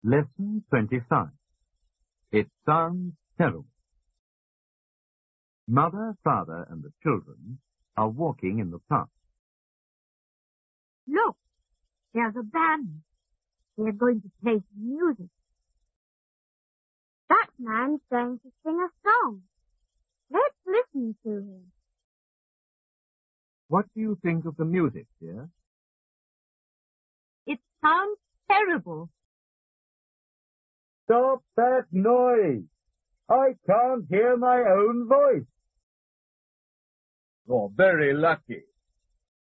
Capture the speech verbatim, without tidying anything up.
Lesson twenty-five. It sounds terrible. Mother, father, and the children are walking in the park. Look, there's a band. They're going to play some music. That man's going to sing a song. Let's listen to him. What do you think of the music, dear? It sounds terrible. Stop that noise! I can't hear my own voice. You're very lucky.